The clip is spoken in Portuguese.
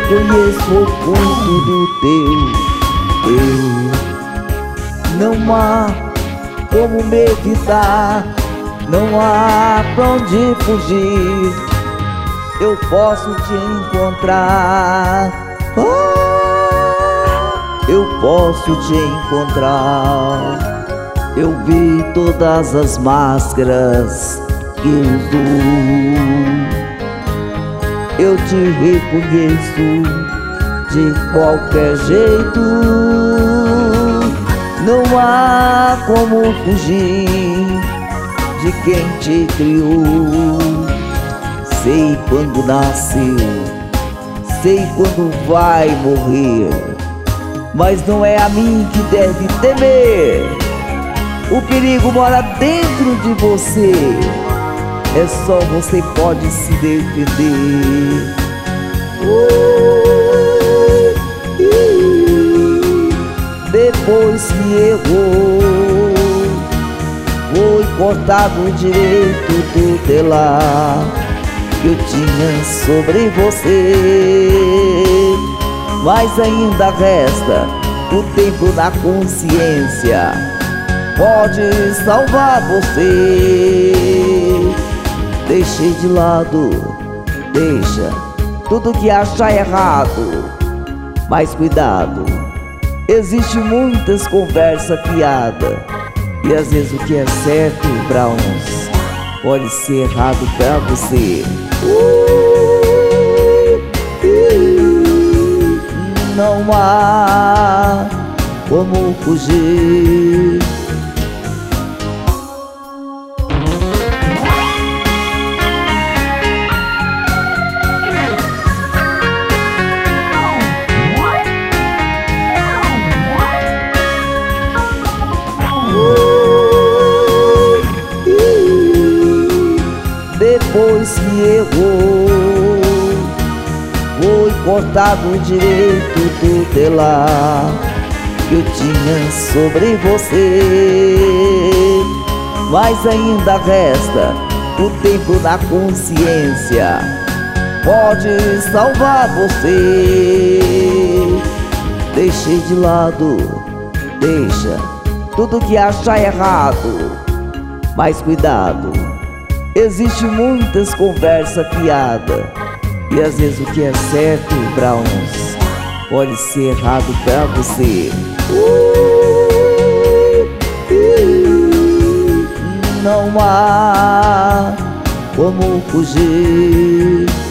Conheço o ponto do teu eu. Não há como me evitar, não há pra onde fugir. Eu posso te encontrar, eu posso te encontrar. Eu vi todas as máscaras que usou. Eu te reconheço de qualquer jeito. Não há como fugir de quem te criou. Sei quando nasceu, sei quando vai morrer, mas não é a mim que deve temer. O perigo mora dentro de você, é só você pode se defender. Depois que errou, foi cortado o direito tutelar que eu tinha sobre você. Mas ainda resta o tempo na consciência, pode salvar você. Deixei de lado, deixa tudo que achar errado, mas cuidado, existe muitas conversas fiada, e às vezes o que é certo pra uns pode ser errado pra você. Não há como fugir. Depois que errou, foi cortado o direito tutelar que eu tinha sobre você. Mas ainda resta o tempo na consciência, pode salvar você. Deixei de lado, deixa tudo que achar errado, mas cuidado, existe muitas conversas fiada, e às vezes o que é certo pra uns pode ser errado pra você. Não há como fugir.